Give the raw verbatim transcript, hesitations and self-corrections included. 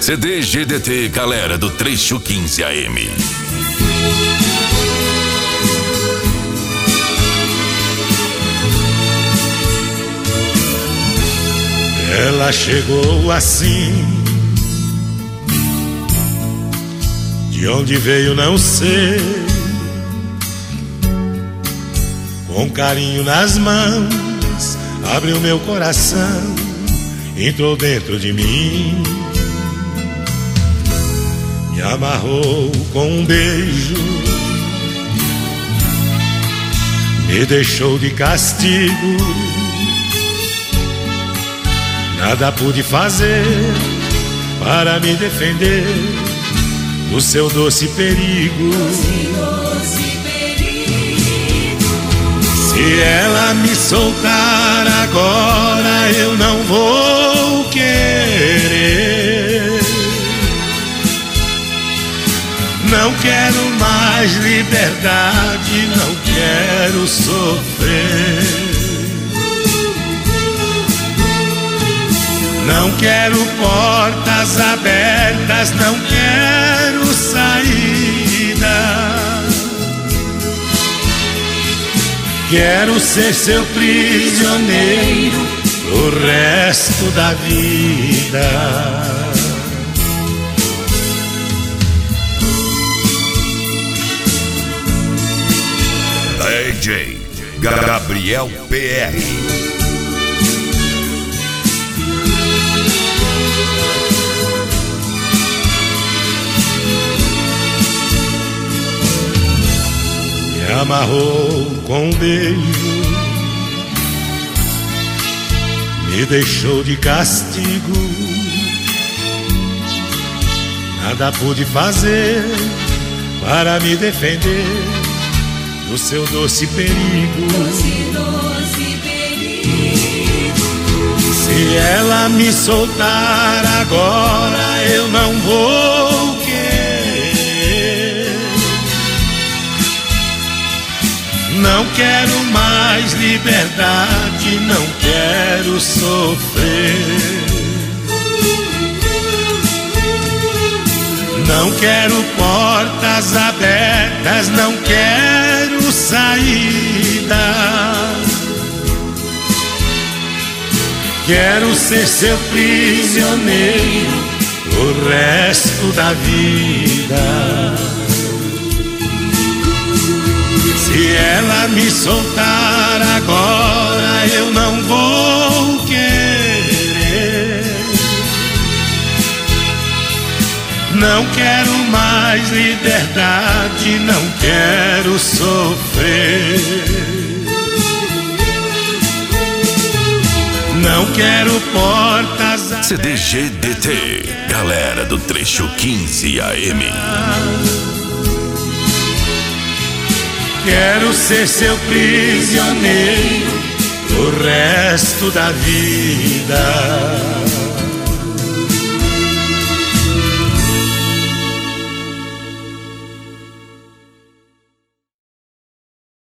C D G D T, galera do Trecho quinze A M. Ela chegou assim, de onde veio não sei, com carinho nas mãos, abriu meu coração, entrou dentro de mim, me amarrou com um beijo, me deixou de castigo. Nada pude fazer para me defender do seu doce perigo. Se ela me soltar agora, eu não vou querer. Não quero mais liberdade, não quero sofrer. Não quero portas abertas, não quero saída. Quero ser seu prisioneiro o resto da vida. D J Gabriel P R. Me amarrou com um beijo, me deixou de castigo. Nada pude fazer para me defender do seu doce perigo. Doce, doce perigo. Se ela me soltar agora, eu não vou querer. Não quero mais liberdade, não quero sofrer. Não quero portas abertas, não quero saída. Quero ser seu prisioneiro o resto da vida. Se ela me soltar agora, eu não vou querer. Não quero mais liberdade, não quero sofrer. Não quero portas. C D G D T, galera do Trecho quinze A M. Quero ser seu prisioneiro o resto da vida.